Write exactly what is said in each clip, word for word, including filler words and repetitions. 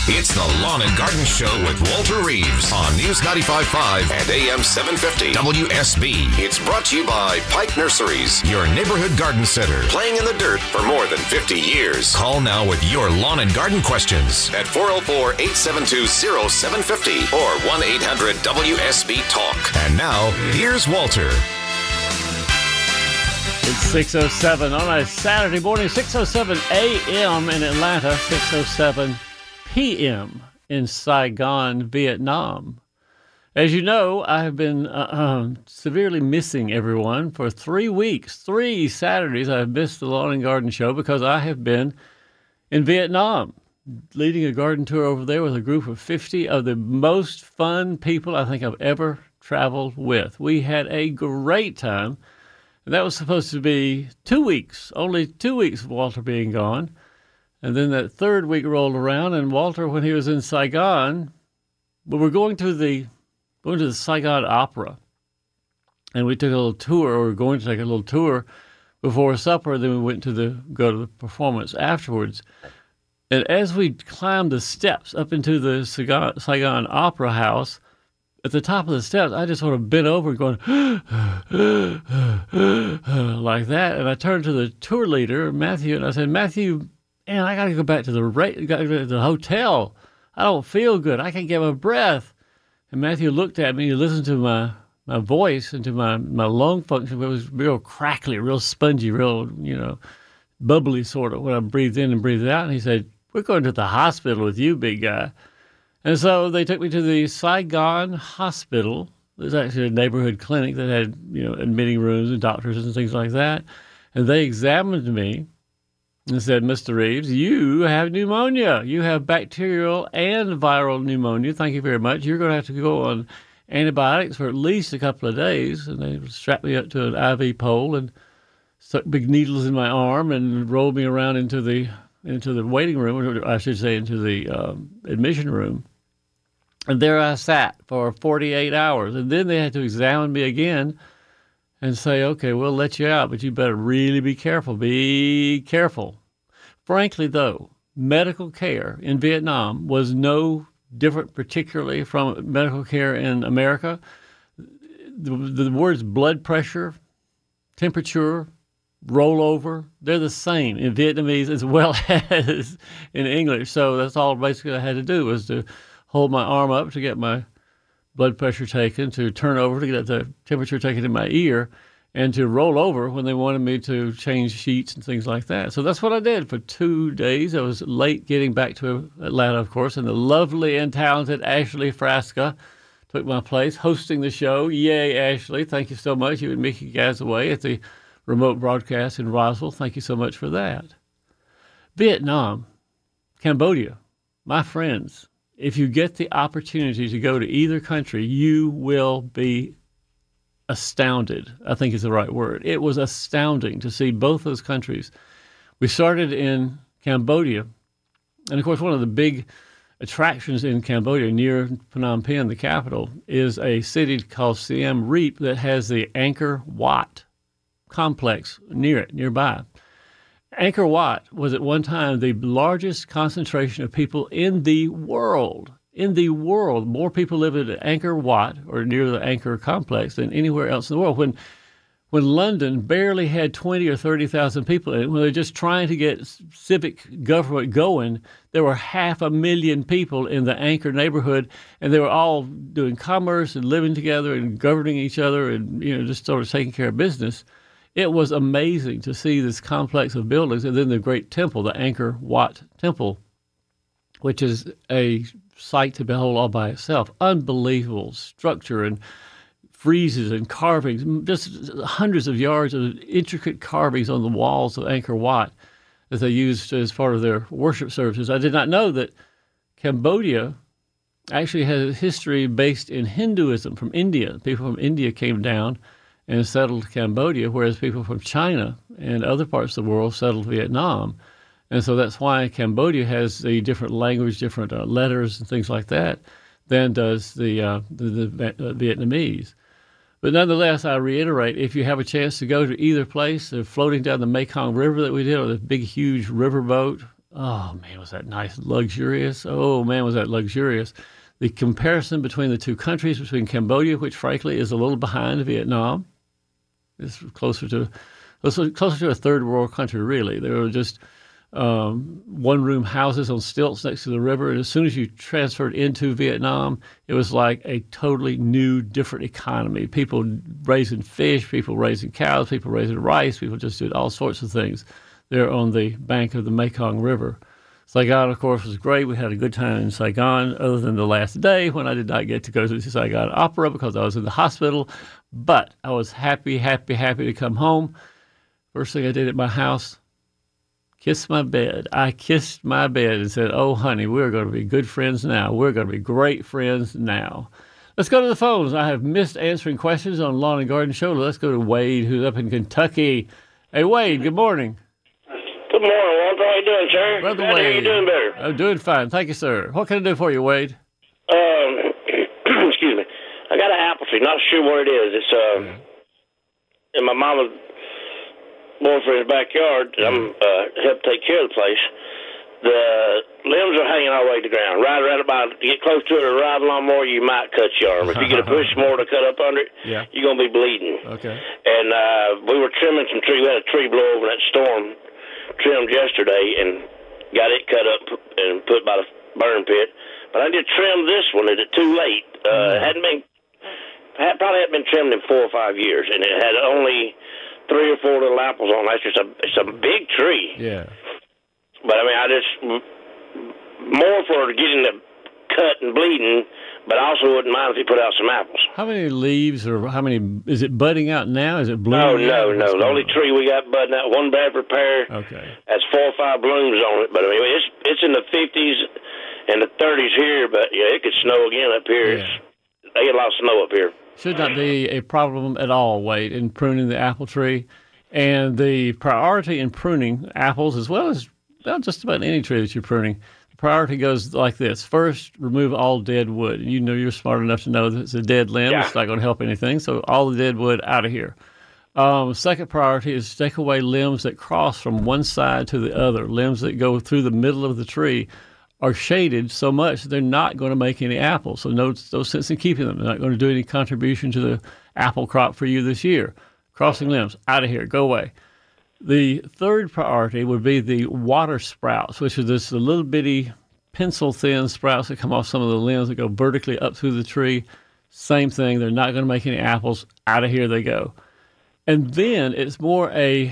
It's the Lawn and Garden Show with Walter Reeves on News ninety-five point five and A M seven fifty W S B. It's brought to you by Pike Nurseries, your neighborhood garden center, playing in the dirt for more than fifty years. Call now with your lawn and garden questions at four oh four, eight seven two, oh seven five oh or one eight hundred W S B Talk. And now, here's Walter. It's six oh seven on a Saturday morning, six oh seven a m in Atlanta, six oh seven p m in Saigon, Vietnam. As you know, I have been uh, um, severely missing everyone for three weeks. Three Saturdays I have missed the Lawn and Garden Show because I have been in Vietnam, leading a garden tour over there with a group of fifty of the most fun people I think I've ever traveled with. We had a great time. And that was supposed to be two weeks, only two weeks of Walter being gone. And then that third week rolled around, and Walter, when he was in Saigon, we were going to the going to the Saigon Opera. And we took a little tour, or we were going to take a little tour before supper, then we went to the go to the performance afterwards. And as we climbed the steps up into the Saigon, Saigon Opera House, at the top of the steps, I just sort of bent over going, like that. And I turned to the tour leader, Matthew, and I said, Matthew, man, I got to go back to the ra- got to go to the hotel. I don't feel good. I can't get my breath. And Matthew looked at me. He listened to my, my voice and to my, my lung function. It was real crackly, real spongy, real, you know, bubbly sort of when I breathed in and breathed out. And he said, we're going to the hospital with you, big guy. And so they took me to the Saigon Hospital. There's actually a neighborhood clinic that had, you know, admitting rooms and doctors and things like that. And they examined me and said, Mister Reeves, you have pneumonia. You have bacterial and viral pneumonia. Thank you very much. You're going to have to go on antibiotics for at least a couple of days. And they strapped me up to an I V pole and stuck big needles in my arm and rolled me around into the into the waiting room, or I should say into the um, admission room. And there I sat for forty-eight hours. And then they had to examine me again and say, okay, we'll let you out, but you better really be careful. Be careful. Frankly, though, medical care in Vietnam was no different, particularly from medical care in America. The, the words blood pressure, temperature, rollover, they're the same in Vietnamese as well as in English. So that's all basically I had to do was to hold my arm up to get my blood pressure taken, to turn over to get the temperature taken in my ear, and to roll over when they wanted me to change sheets and things like that. So that's what I did for two days. I was late getting back to Atlanta, of course, and the lovely and talented Ashley Frasca took my place hosting the show. Yay, Ashley. Thank you so much. You and Mickey Gazaway at the remote broadcast in Roswell. Thank you so much for that. Vietnam, Cambodia, my friends, if you get the opportunity to go to either country, you will be astounded, I think is the right word. It was astounding to see both those countries. We started in Cambodia, and of course one of the big attractions in Cambodia near Phnom Penh, the capital, is a city called Siem Reap that has the Angkor Wat complex near it, nearby. Angkor Wat was at one time the largest concentration of people in the world. In the world, more people live at Angkor Wat or near the Angkor complex than anywhere else in the world. When when London barely had twenty or thirty thousand people in it, when they were just trying to get civic government going, there were half a million people in the Angkor neighborhood, and they were all doing commerce and living together and governing each other and, you know, just sort of taking care of business. It was amazing to see this complex of buildings, and then the great temple, the Angkor Wat Temple, which is a sight to behold all by itself. Unbelievable structure and friezes and carvings, just hundreds of yards of intricate carvings on the walls of Angkor Wat that they used as part of their worship services. I did not know that Cambodia actually has a history based in Hinduism from India. People from India came down and settled Cambodia, whereas people from China and other parts of the world settled Vietnam. And so that's why Cambodia has a different language, different uh, letters and things like that than does the, uh, the, the uh, Vietnamese. But nonetheless, I reiterate, if you have a chance to go to either place, uh, floating down the Mekong River that we did, or the big, huge riverboat, Oh, man, was that nice, luxurious. Oh, man, was that luxurious. The comparison between the two countries, between Cambodia, which frankly is a little behind Vietnam, is closer to closer to a third world country, really. There were just um, one-room houses on stilts next to the river, and as soon as you transferred into Vietnam, it was like a totally new, different economy. People raising fish, people raising cows, people raising rice, people just did all sorts of things there on the bank of the Mekong River. Saigon, of course, was great. We had a good time in Saigon, other than the last day when I did not get to go to the Saigon Opera because I was in the hospital. But I was happy, happy, happy to come home. First thing I did at my house, kissed my bed. I kissed my bed and said, oh, honey, we're going to be good friends now. We're going to be great friends now. Let's go to the phones. I have missed answering questions on Lawn and Garden Show. Let's go to Wade, who's up in Kentucky. Hey, Wade, good morning. Good morning, Walter. How you doing, sir? Brother Glad to hear Wade. you're doing better. I'm doing fine. Thank you, sir. What can I do for you, Wade? Um, excuse me. I got an apple tree. Not sure what it is. It's uh, Yeah. in my mama's boyfriend's backyard. I'm uh, help take care of the place. The limbs are hanging all the way to the ground. Right, right about to get close to it or ride a lawnmower, you might cut your arm. If you get a push more to cut up under it, Yeah. you're gonna be bleeding. Okay. And uh, we were trimming some tree. We had a tree blow over in that storm. Trimmed yesterday and got it cut up and put by the burn pit. But I did trim this one. Is it too late? Uh, Mm. hadn't been had, probably hadn't been trimmed in four or five years, and it had only three or four little apples on. That's just a it's a big tree. Yeah. But I mean, I just more for getting the cut and bleeding, but I also wouldn't mind if he put out some apples. How many leaves or how many, is it budding out now? Is it No, blooming? no, out? no. What's The going only on? tree we got budding out, one Bradford pear. Okay. Has four or five blooms on it, but I mean, it's it's in the fifties and the thirties here, but yeah, it could snow again up here. Yeah. It's, they get a lot of snow up here. Should not be a problem at all, Wade, in pruning the apple tree. And the priority in pruning apples, as well as well, just about any tree that you're pruning, the priority goes like this. First, remove all dead wood. And you know you're smart enough to know that it's a dead limb. Yeah. It's not going to help anything. So all the dead wood out of here. Um, second priority is to take away limbs that cross from one side to the other. Limbs that go through the middle of the tree are shaded so much that they're not going to make any apples. So no, no sense in keeping them. They're not going to do any contribution to the apple crop for you this year. Crossing limbs, out of here, go away. The third priority would be the water sprouts, which are this little bitty pencil-thin sprouts that come off some of the limbs that go vertically up through the tree. Same thing. They're not going to make any apples. Out of here they go. And then it's more a,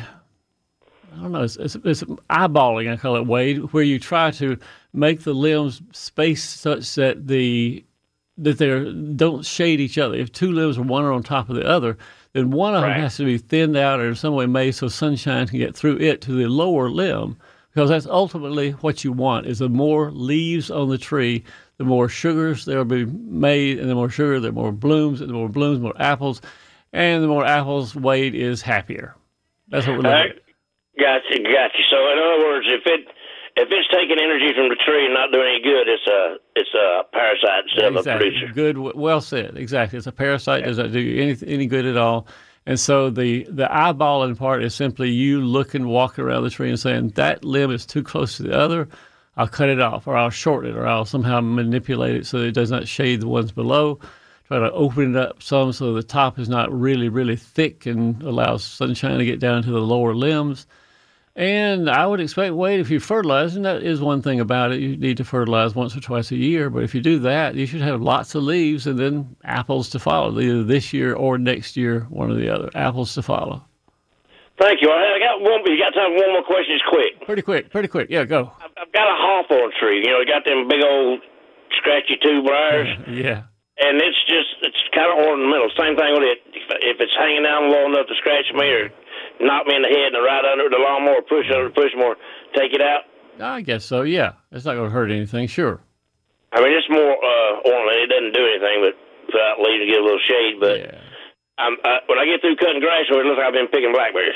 I don't know, it's, it's, it's eyeballing, I call it, Wade, where you try to make the limbs space such that the that they don't shade each other. If two limbs are one are on top of the other, then one of Right. them has to be thinned out or in some way made so sunshine can get through it to the lower limb, because that's ultimately what you want, is the more leaves on the tree, the more sugars there will be made, and the more sugar, the more blooms, and the more blooms, more apples, and the more apples, Wade is happier. That's what we're Uh, looking at. gotcha, gotcha. So in other words, if it if it's taking energy from the tree and not doing any good, it's a it's a parasite instead of a Exactly. producer. Good. w- Well said. Exactly. It's a parasite. Does not do you any any good at all. And so the the eyeballing part is simply you looking, walking around the tree and saying that limb is too close to the other. I'll cut it off, or I'll shorten it, or I'll somehow manipulate it so that it does not shade the ones below. Try to open it up some so the top is not really, really thick and allows sunshine to get down to the lower limbs. And I would expect, Wade, if you fertilize, and that is one thing about it, you need to fertilize once or twice a year. But if you do that, you should have lots of leaves and then apples to follow, either this year or next year, one or the other. Apples to follow. Thank you. I got one. You got time for one more question? Just quick. Pretty quick, pretty quick. Yeah, go. I've I've got a hawthorn tree. You know, it got them big old scratchy two briars. Yeah. And it's just, it's kind of ornamental. Same thing with it. If, if it's hanging down low enough to scratch me or knock me in the head and right under the lawnmower, push under, push more, take it out. I guess so, yeah. It's not going to hurt anything, sure. I mean, it's more uh, ornament. It doesn't do anything but put out leaves and get a little shade. But Yeah. I'm, uh, when I get through cutting grass, it looks like I've been picking blackberries.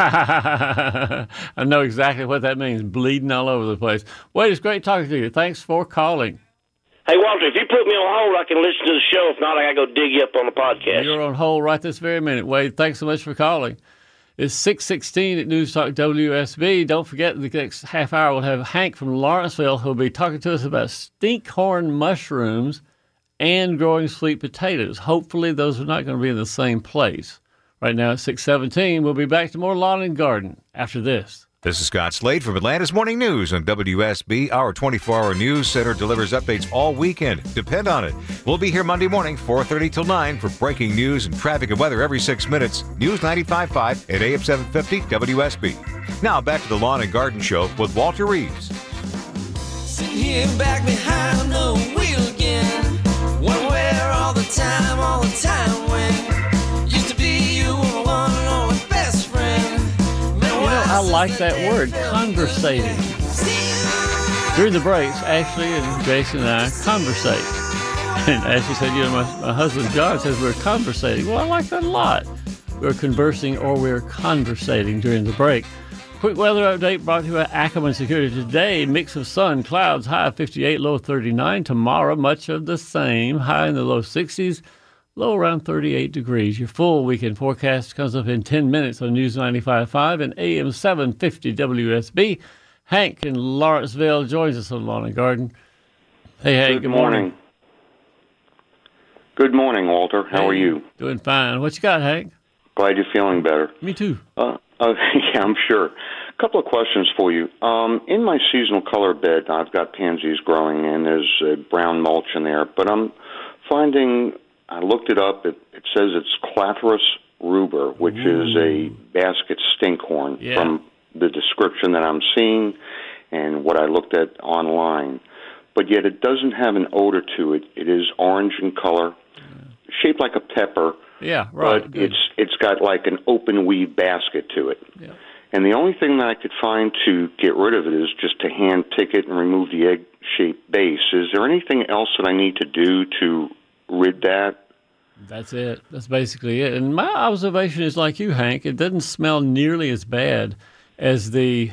I know exactly what that means, bleeding all over the place. Wade, it's great talking to you. Thanks for calling. Hey, Walter, if you put me on hold, I can listen to the show. If not, I got to go dig you up on the podcast. You're on hold right this very minute, Wade. Thanks so much for calling. It's six sixteen at News Talk W S B. Don't forget, the next half hour we'll have Hank from Lawrenceville who'll be talking to us about stinkhorn mushrooms and growing sweet potatoes. Hopefully those are not going to be in the same place. Right now at six seventeen, we'll be back to more Lawn and Garden after this. This is Scott Slade from Atlanta's Morning News on W S B. Our twenty-four hour news center delivers updates all weekend. Depend on it. We'll be here Monday morning, four thirty till nine, for breaking news and traffic and weather every six minutes. News ninety-five point five at A M seven fifty W S B. Now back to the Lawn and Garden Show with Walter Reeves. Sitting here back behind the wheel again. One where all the time, all the time when used to be you were my one and only best friend. I like that word, conversating. During the breaks, Ashley and Jason and I conversate. And Ashley said, you know, my, my husband John says we're conversating. Well, I like that a lot. We're conversing or we're conversating during the break. Quick weather update brought to you by Ackerman Security. Today, mix of sun, clouds, high of fifty-eight, low thirty-nine. Tomorrow, much of the same, high in the low sixties. Low around thirty-eight degrees. Your full weekend forecast comes up in ten minutes on News ninety-five point five and A M seven fifty W S B. Hank in Lawrenceville joins us on Lawn and Garden. Hey, Hank, good, good morning. morning. Good morning, Walter. How hey, are you? Doing fine. What you got, Hank? Glad you're feeling better. Me too. Uh, uh, yeah, I'm sure. A couple of questions for you. Um, in my seasonal color bed, I've got pansies growing, and there's uh, brown mulch in there, but I'm finding... I looked it up. It, it says it's Clathrus ruber, which Ooh. is a basket stinkhorn yeah. from the description that I'm seeing and what I looked at online. But yet it doesn't have an odor to it. It is orange in color, yeah. shaped like a pepper. Yeah, right. But Good. it's it's got like an open weave basket to it. Yeah. And the only thing that I could find to get rid of it is just to hand pick it and remove the egg-shaped base. Is there anything else that I need to do to rid that? That's it. That's basically it. And my observation is like you, Hank. It doesn't smell nearly as bad as the.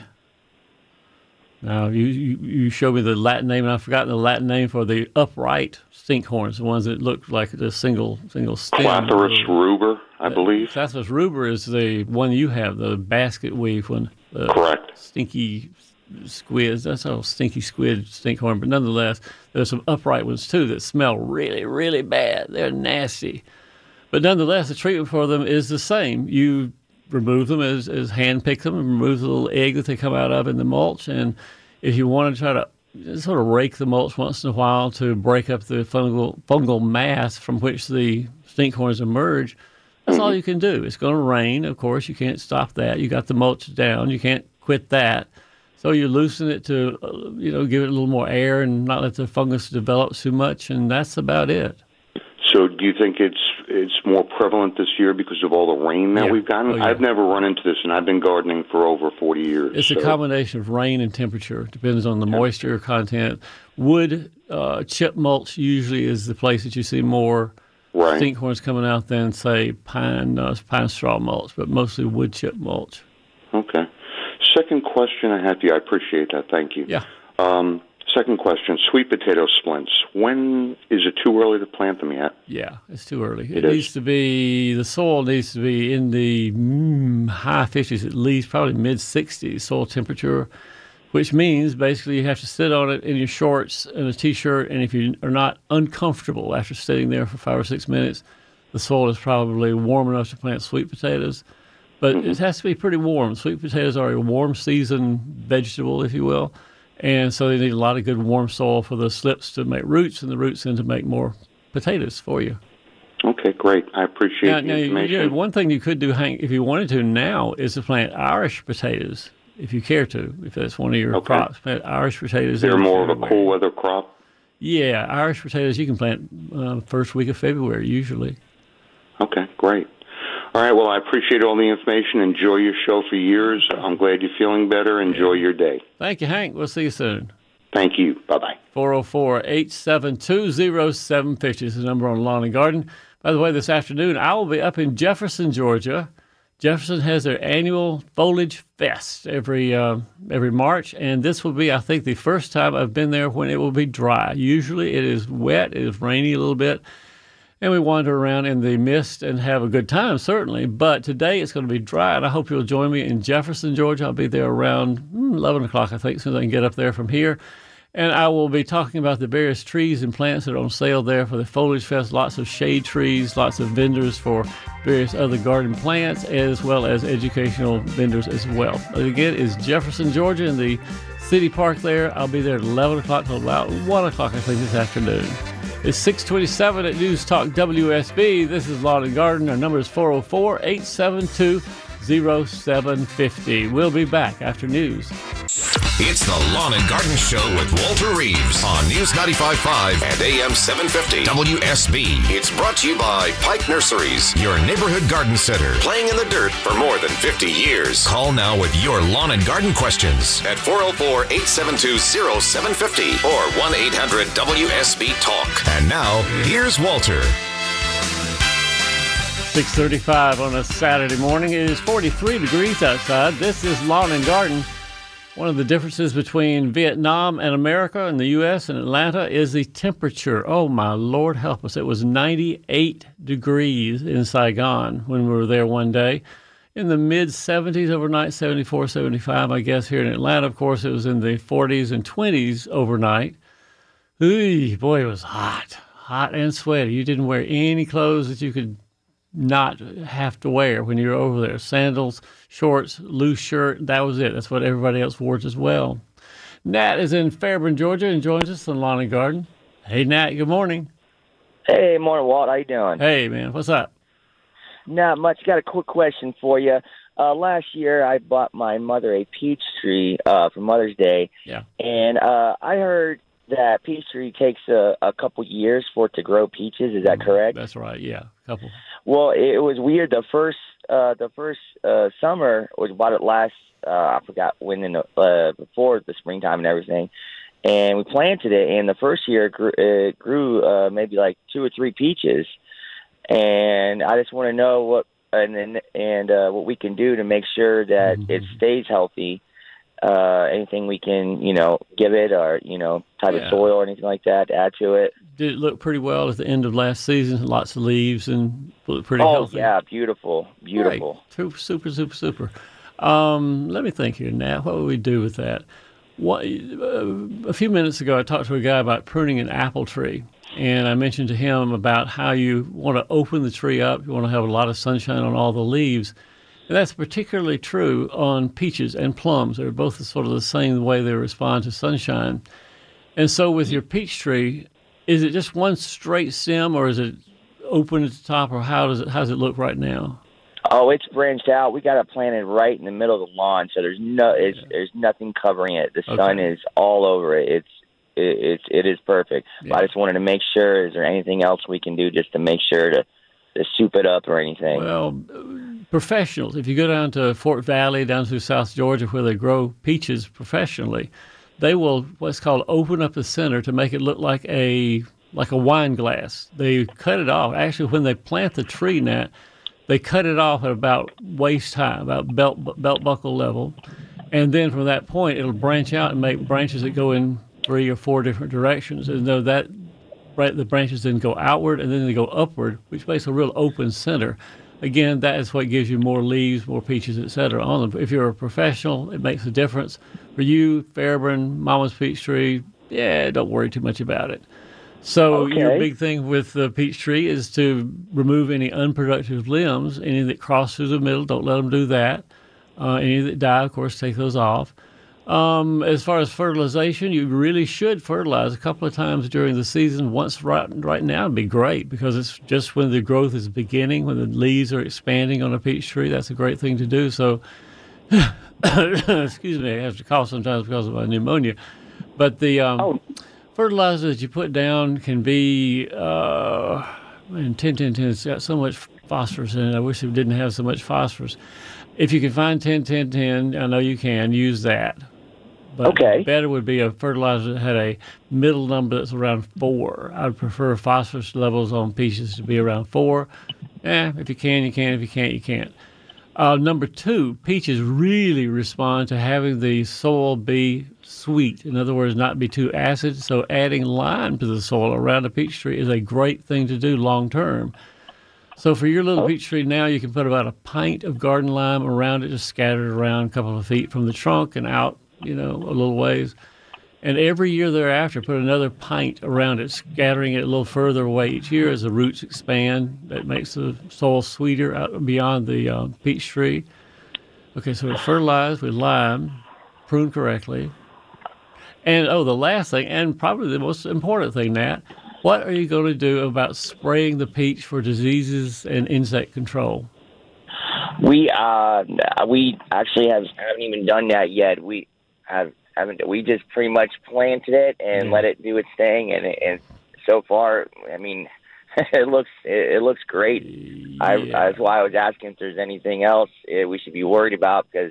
Now you you, you showed me the Latin name, and I've forgotten the Latin name for the upright stinkhorns, the ones that look like the single single stem. Clathrus ruber, I uh, believe. Clathrus ruber is the one you have, the basket weave one. The Correct. Stinky squids. That's a stinky squid stinkhorn, but nonetheless, there's some upright ones too that smell really, really bad. They're nasty, but nonetheless, the treatment for them is the same. You remove them as as hand pick them, and remove the little egg that they come out of in the mulch, and if you want to try to sort of rake the mulch once in a while to break up the fungal fungal mass from which the stinkhorns emerge, that's all you can do. It's going to rain, of course. You can't stop that. You got the mulch down. You can't quit that. So you loosen it to, uh, you know, give it a little more air and not let the fungus develop too much, and that's about it. So do you think it's it's more prevalent this year because of all the rain that yeah. we've gotten? Oh, yeah. I've never run into this, and I've been gardening for over forty years. It's so. a combination of rain and temperature. It depends on the yeah. moisture content. Wood uh, chip mulch usually is the place that you see more right. stinkhorns coming out than, say, pine uh, pine straw mulch, but mostly wood chip mulch. Okay. Second question I have for you. I appreciate that. Thank you. Yeah. Um, second question, sweet potato splints. When is it too early to plant them yet? Yeah, it's too early. It, it needs to be, the soil needs to be in the mm, high fifties at least, probably mid sixties soil temperature, which means basically you have to sit on it in your shorts and a T-shirt, and if you are not uncomfortable after sitting there for five or six minutes, the soil is probably warm enough to plant sweet potatoes. But mm-hmm. it has to be pretty warm. Sweet potatoes are a warm season vegetable, if you will. And so they need a lot of good warm soil for the slips to make roots, and the roots then to make more potatoes for you. Okay, great. I appreciate now, the now, information. You know, one thing you could do, Hank, if you wanted to now, is to plant Irish potatoes, if you care to, if that's one of your okay. crops. Plant Irish potatoes. They're more of a cool weather crop? Yeah, Irish potatoes you can plant uh, first week of February, usually. Okay, great. All right, well, I appreciate all the information. Enjoy your show for years. I'm glad you're feeling better. Enjoy your day. Thank you, Hank. We'll see you soon. Thank you. Bye-bye. four oh four, eight seven two, oh seven five oh is the number on Lawn and Garden. By the way, this afternoon, I will be up in Jefferson, Georgia. Jefferson has their annual Foliage Fest every uh, every March, and this will be, I think, the first time I've been there when it will be dry. Usually it is wet, it is rainy a little bit. And we wander around in the mist and have a good time, certainly. But today it's going to be dry, and I hope you'll join me in Jefferson, Georgia. I'll be there around eleven o'clock, I think, as soon as I can get up there from here. And I will be talking about the various trees and plants that are on sale there for the Foliage Fest. Lots of shade trees, lots of vendors for various other garden plants, as well as educational vendors as well. Again, it's Jefferson, Georgia, in the city park there. I'll be there at eleven o'clock till about one o'clock, I think, this afternoon. It's six twenty-seven at News Talk W S B. This is Lawn and Garden. Our number is four oh four, eight seven two, oh seven five oh. We'll be back after news. It's the Lawn and Garden Show with Walter Reeves on News ninety-five point five and A M seven fifty W S B. It's brought to you by Pike Nurseries, your neighborhood garden center, playing in the dirt for more than fifty years. Call now with your lawn and garden questions at four oh four, eight seven two, oh seven five oh or one eight hundred W S B Talk. And now, here's Walter. six thirty-five on a Saturday morning. It is forty-three degrees outside. This is Lawn and Garden. One of the differences between Vietnam and America and the U S and Atlanta is the temperature. Oh, my Lord, help us. It was ninety-eight degrees in Saigon when we were there one day. In the mid seventies overnight, seventy-four, seventy-five, I guess. Here in Atlanta, of course, it was in the forties and twenties overnight. Ooh, boy, it was hot. Hot and sweaty. You didn't wear any clothes that you could not have to wear when you were over there. Sandals, shorts, loose shirt, that was it. That's what everybody else wore as well. Nat is in Fairburn, Georgia, and joins us on Lawn and Garden. Hey, Nat, good morning. Hey, morning, Walt. How you doing? Hey, man, what's up? Not much. Got a quick question for you. Uh, last year, I bought my mother a peach tree uh, for Mother's Day. Yeah. And uh, I heard that peach tree takes a, a couple years for it to grow peaches. Is that correct? That's right, yeah, a couple. Well, it was weird. The first uh, the first uh, summer was about it last, uh, I forgot when, in the, uh, before the springtime and everything. And we planted it, and the first year it grew, it grew uh, maybe like two or three peaches. And I just want to know what and then and uh, what we can do to make sure that mm-hmm. it stays healthy. Uh, anything we can, you know, give it, or you know, type yeah. of soil or anything like that to add to it. Did it look pretty well at the end of last season? Lots of leaves and looked pretty oh, healthy. Oh yeah, beautiful, beautiful. Right. Super, super, super, super. Um, let me think here now. What would we do with that? What, uh, a few minutes ago, I talked to a guy about pruning an apple tree. And I mentioned to him about how you want to open the tree up. You want to have a lot of sunshine on all the leaves. And that's particularly true on peaches and plums. They're both sort of the same way they respond to sunshine. And so with your peach tree, is it just one straight stem, or is it open at the top, or how does it how does it look right now? Oh, it's branched out. We got it planted right in the middle of the lawn, so there's no it's, yeah. there's nothing covering it. The okay. sun is all over it. It's it, it's it is perfect. Yeah. But I just wanted to make sure. Is there anything else we can do just to make sure to to soup it up or anything? Well, professionals. If you go down to Fort Valley, down through South Georgia, where they grow peaches professionally, they will what's called open up the center to make it look like a like a wine glass. They cut it off. Actually, when they plant the tree, Nat, they cut it off at about waist high, about belt belt buckle level, and then from that point, it'll branch out and make branches that go in three or four different directions. And though that the branches then go outward and then they go upward, which makes a real open center. Again, that is what gives you more leaves, more peaches, et cetera on them. If you're a professional, it makes a difference. For you, Fairburn, Mama's Peach Tree, yeah, don't worry too much about it. So okay. your big thing with the peach tree is to remove any unproductive limbs, any that cross through the middle, don't let them do that. Uh, any that die, of course, take those off. Um, as far as fertilization, you really should fertilize a couple of times during the season. Once right, right now would be great, because it's just when the growth is beginning, when the leaves are expanding on a peach tree. That's a great thing to do. So, excuse me, I have to cough sometimes because of my pneumonia. But the um, oh. fertilizer that you put down can be, uh, and ten ten ten, it's got so much phosphorus in it. I wish it didn't have so much phosphorus. If you can find ten ten ten, I know you can, use that. But okay. better would be a fertilizer that had a middle number that's around four. I would prefer phosphorus levels on peaches to be around four. Eh, if you can, you can. If you can't, you can't. Uh, number two, peaches really respond to having the soil be sweet. In other words, not be too acid. So adding lime to the soil around a peach tree is a great thing to do long term. So for your little peach tree now, you can put about a pint of garden lime around it, just scattered around a couple of feet from the trunk and out, you know, a little ways. And every year thereafter, put another pint around it, scattering it a little further away each year as the roots expand. That makes the soil sweeter out beyond the uh, peach tree. Okay, so we fertilize with lime, prune correctly. And, oh, the last thing, and probably the most important thing, Nat, what are you going to do about spraying the peach for diseases and insect control? We uh we actually have haven't even done that yet. We have haven't. We just pretty much planted it and yeah. let it do its thing, and and so far, I mean, it looks it, it looks great. Yeah. I that's why I was asking if there's anything else uh, we should be worried about, because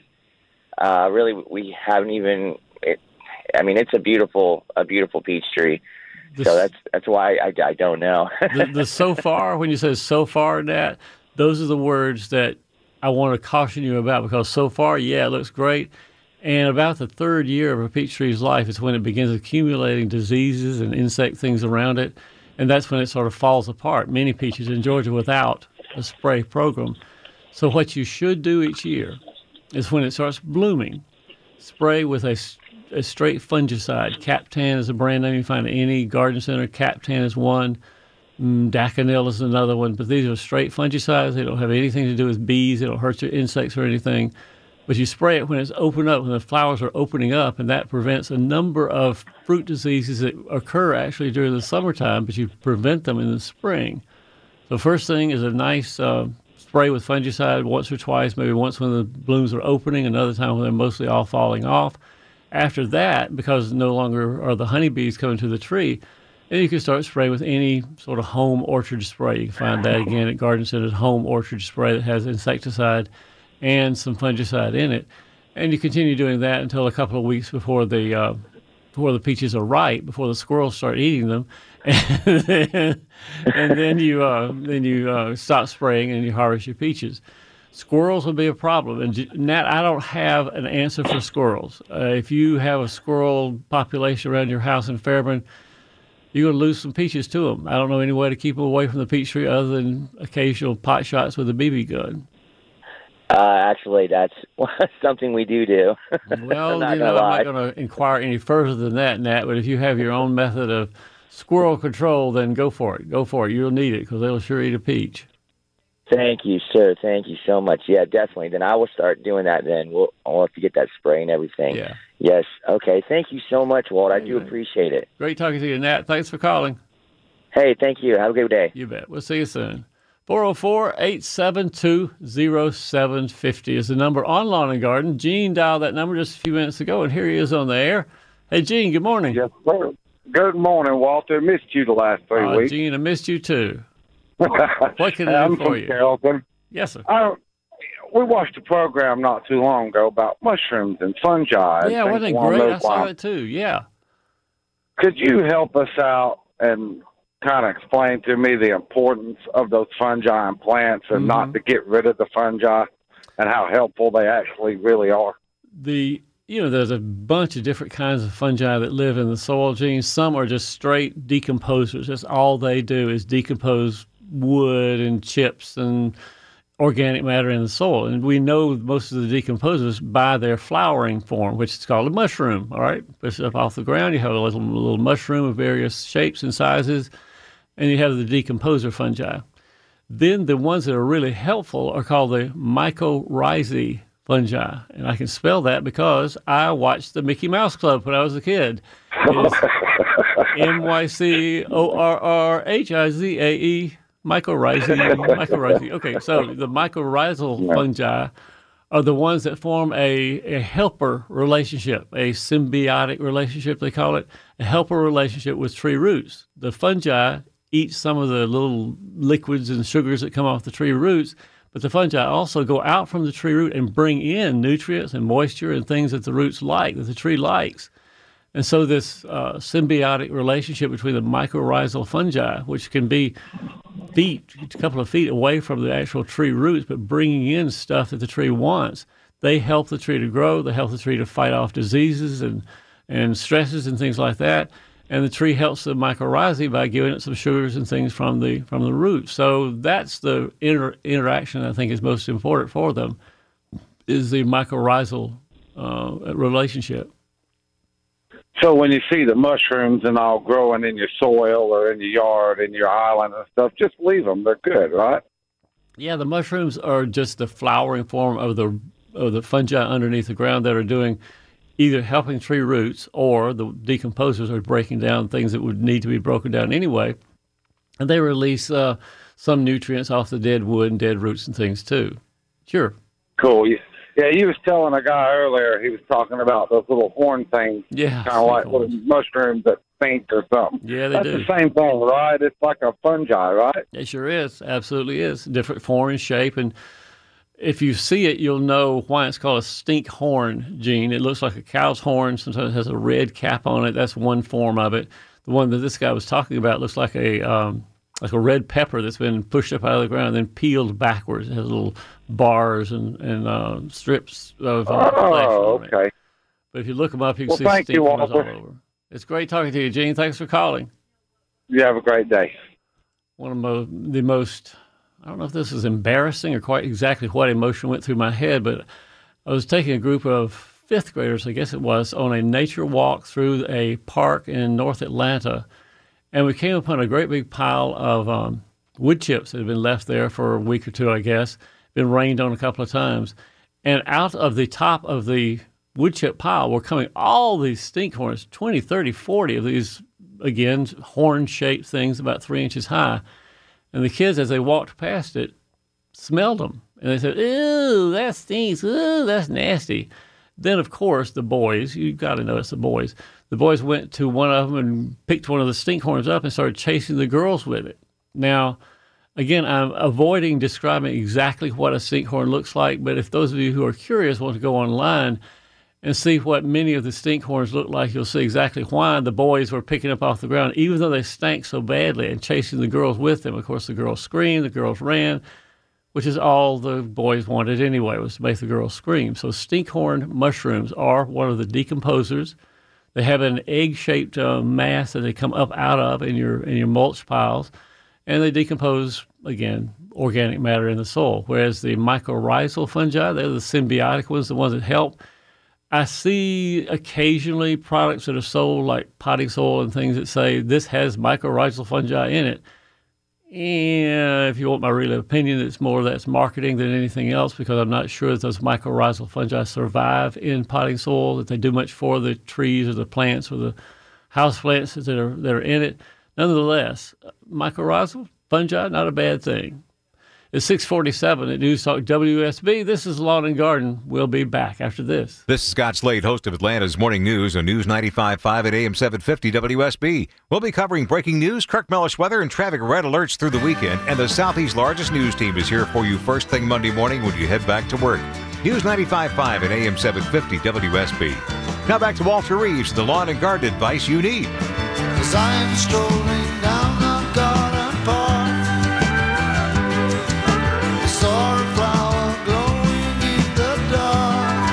uh, really we haven't even. It, I mean, it's a beautiful a beautiful peach tree. The, so that's that's why I, I don't know. the, the so far, when you say so far, Nat, those are the words that I want to caution you about, because so far, yeah, it looks great. And about the third year of a peach tree's life is when it begins accumulating diseases and insect things around it. And that's when it sort of falls apart. Many peaches in Georgia without a spray program. So what you should do each year is when it starts blooming, spray with a a straight fungicide. Captan is a brand name you find at any garden center. Captan is one. Mm, Daconil is another one. But these are straight fungicides. They don't have anything to do with bees. They don't hurt your insects or anything. But you spray it when it's open up, when the flowers are opening up, and that prevents a number of fruit diseases that occur actually during the summertime, but you prevent them in the spring. So first thing is a nice uh, spray with fungicide once or twice, maybe once when the blooms are opening, another time when they're mostly all falling off. After that, because no longer are the honeybees coming to the tree, then you can start spraying with any sort of home orchard spray. You can find that again at Garden Center's home orchard spray that has insecticide and some fungicide in it. And you continue doing that until a couple of weeks before the uh, before the peaches are ripe, before the squirrels start eating them, and then, and then you uh, then you uh, stop spraying and you harvest your peaches. Squirrels will be a problem. And Nat, I don't have an answer for squirrels. Uh, if you have a squirrel population around your house in Fairburn, you're going to lose some peaches to them. I don't know any way to keep them away from the peach tree other than occasional pot shots with a B B gun. Uh, actually, that's something we do do. Well, I'm you know, I'm not going to inquire any further than that, Nat, but if you have your own method of squirrel control, then go for it. Go for it. You'll need it because they'll sure eat a peach. Thank you, sir. Thank you so much. Yeah, definitely. Then I will start doing that then. We'll, I'll have to get that spray and everything. Yeah. Yes. Okay. Thank you so much, Walt. I do appreciate it. Great talking to you, Nat. Thanks for calling. Hey, thank you. Have a good day. You bet. We'll see you soon. four oh four, eight seven two, oh seven five oh is the number on Lawn and Garden. Gene dialed that number just a few minutes ago, and here he is on the air. Hey, Gene, good morning. Yes, sir. Good morning, Walter. Missed you the last three uh, weeks. Gene, I missed you too. What can I do I'm for from you? Carrollton. Yes, sir. I, we watched a program not too long ago about mushrooms and fungi. Yeah, and wasn't it things along great? I those saw lines. it too. Yeah. Could you help us out and kind of explain to me the importance of those fungi and plants, and Mm-hmm. not to get rid of the fungi, and how helpful they actually really are? The you know, there's a bunch of different kinds of fungi that live in the soil, Gene. Some are just straight decomposers. That's all they do is decompose wood and chips and organic matter in the soil. And we know most of the decomposers by their flowering form, which is called a mushroom, all right? Push it up off the ground. You have a little, little mushroom of various shapes and sizes, and you have the decomposer fungi. Then the ones that are really helpful are called the mycorrhizae fungi. And I can spell that because I watched the Mickey Mouse Club when I was a kid. It's M Y C O R R H I Z A E, mycorrhizae, mycorrhizae. Okay, so the mycorrhizal fungi are the ones that form a, a helper relationship, a symbiotic relationship, they call it, a helper relationship with tree roots. The fungi eat some of the little liquids and sugars that come off the tree roots, but the fungi also go out from the tree root and bring in nutrients and moisture and things that the roots like, that the tree likes. And so this uh, symbiotic relationship between the mycorrhizal fungi, which can be feet, a couple of feet away from the actual tree roots, but bringing in stuff that the tree wants, they help the tree to grow, they help the tree to fight off diseases and and stresses and things like that. And the tree helps the mycorrhizae by giving it some sugars and things from the from the roots. So that's the inter- interaction I think is most important for them, is the mycorrhizal uh, relationship. So when you see the mushrooms and all growing in your soil or in your yard, in your island and stuff, just leave them. They're good, right? Yeah, the mushrooms are just the flowering form of the of the fungi underneath the ground that are doing either helping tree roots, or the decomposers are breaking down things that would need to be broken down anyway. And they release uh, some nutrients off the dead wood and dead roots and things too. Sure. Cool. Yeah, he was telling a guy earlier, he was talking about those little horn things. Yeah. Kind of like little mushrooms that stink or something. Yeah, they That's do. the same thing, right? It's like a fungi, right? It sure is. Absolutely is. Different form and shape. And if you see it, you'll know why it's called a stink horn, Gene. It looks like a cow's horn. Sometimes it has a red cap on it. That's one form of it. The one that this guy was talking about looks like a um, like a red pepper that's been pushed up out of the ground and then peeled backwards. It has little bars and, and uh, strips of uh, oh, flesh on it. okay. But if you look them up, you can Well, see thank stink you, horns all Walter. over. It's great talking to you, Gene. Thanks for calling. You have a great day. One of mo- the most... I don't know if this is embarrassing or quite exactly what emotion went through my head, but I was taking a group of fifth graders, I guess it was, on a nature walk through a park in North Atlanta, and we came upon a great big pile of um, wood chips that had been left there for a week or two, I guess, been rained on a couple of times, and out of the top of the wood chip pile were coming all these stink horns, twenty, thirty, forty of these, again, horn-shaped things about three inches high. And the kids, as they walked past it, smelled them. And they said, "Ooh, that stinks. Ooh, that's nasty." Then, of course, the boys, you've got to know it's the boys, the boys went to one of them and picked one of the stink horns up and started chasing the girls with it. Now, again, I'm avoiding describing exactly what a stink horn looks like, but if those of you who are curious want to go online and see what many of the stink horns look like, you'll see exactly why the boys were picking up off the ground, even though they stank so badly, and chasing the girls with them. Of course, the girls screamed, the girls ran, which is all the boys wanted anyway, was to make the girls scream. So stinkhorn mushrooms are one of the decomposers. They have an egg-shaped uh, mass that they come up out of in your in your mulch piles, and they decompose, again, organic matter in the soil. Whereas the mycorrhizal fungi, they're the symbiotic ones, the ones that help. I see occasionally products that are sold like potting soil and things that say this has mycorrhizal fungi in it. And if you want my real opinion, it's more that's marketing than anything else, because I'm not sure that those mycorrhizal fungi survive in potting soil, that they do much for the trees or the plants or the house plants that are, that are in it. Nonetheless, mycorrhizal fungi, not a bad thing. It's six forty-seven at News Talk W S B. This is Lawn and Garden. We'll be back after this. This is Scott Slade, host of Atlanta's Morning News on News ninety-five point five at A M seven fifty W S B. We'll be covering breaking news, Kirk Mellish weather, and traffic red alerts through the weekend. And the Southeast's largest news team is here for you first thing Monday morning when you head back to work. News ninety-five point five at A M seven fifty W S B. Now back to Walter Reeves, the lawn and garden advice you need. 'Cause I'm strolling down the garden path. I saw a flower glowing in the dark.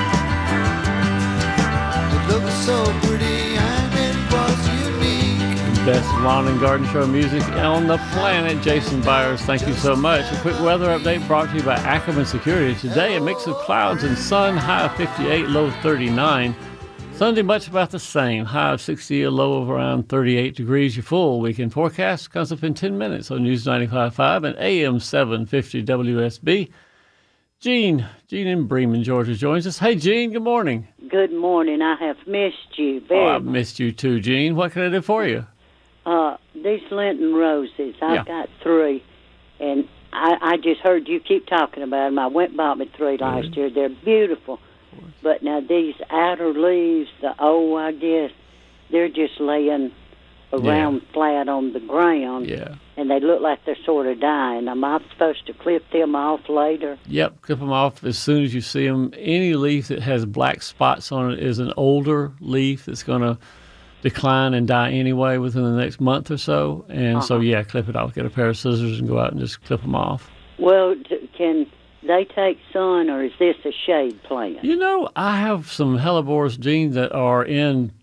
It looked so pretty and it was unique. Best lawn and garden show music on the planet. Jason Byers, thank you so much. A quick weather update brought to you by Ackerman Security. Today, a mix of clouds and sun, high of fifty-eight, low of thirty-nine. Sunday, much about the same. High of sixty, a low of around thirty-eight degrees. Your full weekend forecast comes up in ten minutes on News ninety-five point five and A M seven fifty W S B. Gene, Gene in Bremen, Georgia, joins us. Hey, Gene, good morning. Good morning. I have missed you Oh, very I've missed you too, Gene. What can I do for you? Uh, these Linton roses, I've Yeah. got three, and I, I just heard you keep talking about them. I went and bought me three last year. They're beautiful. But now these outer leaves, the oh, I guess, they're just laying around Yeah. flat on the ground, Yeah. and they look like they're sort of dying. Am I supposed to clip them off later? Yep, clip them off as soon as you see them. Any leaf that has black spots on it is an older leaf that's going to decline and die anyway within the next month or so. And so, Uh-huh. yeah, clip it off. Get a pair of scissors and go out and just clip them off. Well, t- can they take sun, or is this a shade plant? You know, I have some hellebores, Gene, that are in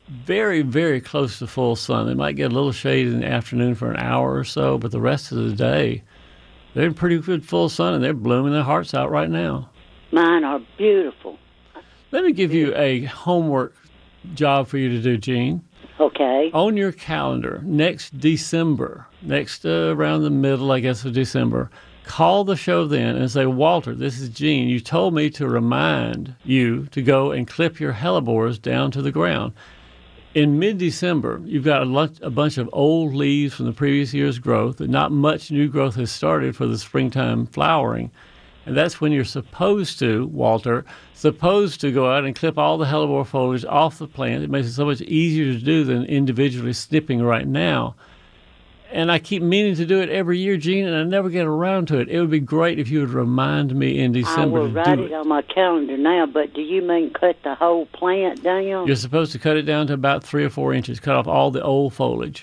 very, very close to full sun. They might get a little shade in the afternoon for an hour or so, but the rest of the day, they're in pretty good full sun, and they're blooming their hearts out right now. Mine are beautiful. Let me give you a homework job for you to do, Jean. Okay. On your calendar, next December, next uh, around the middle, I guess, of December, call the show then and say, Walter, this is Jean. You told me to remind you to go and clip your hellebores down to the ground. In mid-December, you've got a, lunch, a bunch of old leaves from the previous year's growth, and not much new growth has started for the springtime flowering. And that's when you're supposed to, Walter, supposed to go out and clip all the hellebore foliage off the plant. It makes it so much easier to do than individually snipping right now. And I keep meaning to do it every year, Jean, and I never get around to it. It would be great if you would remind me in December I will to write do it it. on my calendar now, but do you mean cut the whole plant down? You're supposed to cut it down to about three or four inches, cut off all the old foliage.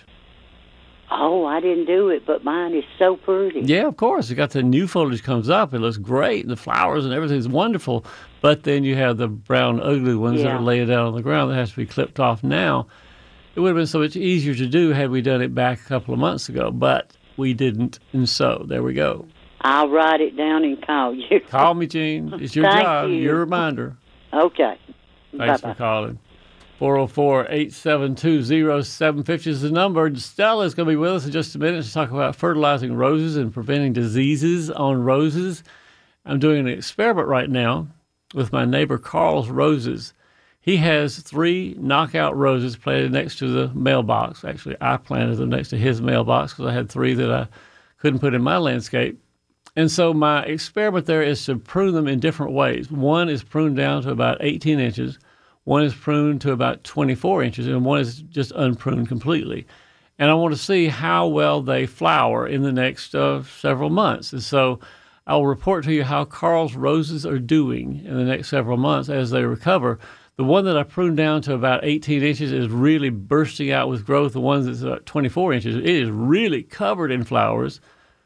Oh, I didn't do it, but mine is so pretty. Yeah, of course. You got the new foliage comes up. It looks great. And the flowers and everything's wonderful. But then you have the brown, ugly ones that Yeah. are laid down on the ground that has to be clipped off now. It would have been so much easier to do had we done it back a couple of months ago, but we didn't. And so there we go. I'll write it down and call you. Call me, Jean. It's your Thank job, you. your reminder. Okay. Thanks Bye-bye. for calling. four oh four, eight seven two, oh seven five oh is the number. Stella is going to be with us in just a minute to talk about fertilizing roses and preventing diseases on roses. I'm doing an experiment right now with my neighbor Carl's roses. He has three knockout roses planted next to the mailbox. Actually, I planted them next to his mailbox because I had three that I couldn't put in my landscape. And so my experiment there is to prune them in different ways. One is pruned down to about eighteen inches. One is pruned to about twenty-four inches, and one is just unpruned completely. And I want to see how well they flower in the next uh, several months. And so I'll report to you how Carl's roses are doing in the next several months as they recover. The one that I pruned down to about eighteen inches is really bursting out with growth. The one that's about twenty-four inches, it is really covered in flowers,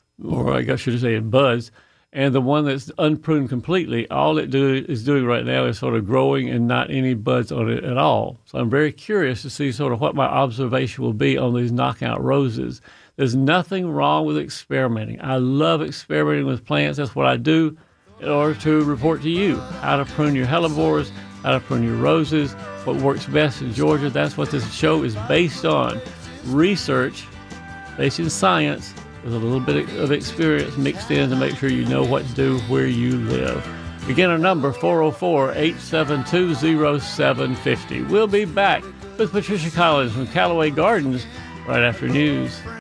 or I guess I should say in buds. And the one that's unpruned completely, all it do, is doing right now is sort of growing and not any buds on it at all. So I'm very curious to see sort of what my observation will be on these knockout roses. There's nothing wrong with experimenting. I love experimenting with plants. That's what I do in order to report to you how to prune your hellebores, how to prune your roses, what works best in Georgia. That's what this show is based on. Research based in science with a little bit of experience mixed in to make sure you know what to do where you live. Again, our number, four oh four, eight seven two, oh seven five oh. We'll be back with Patricia Collins from Callaway Gardens right after news.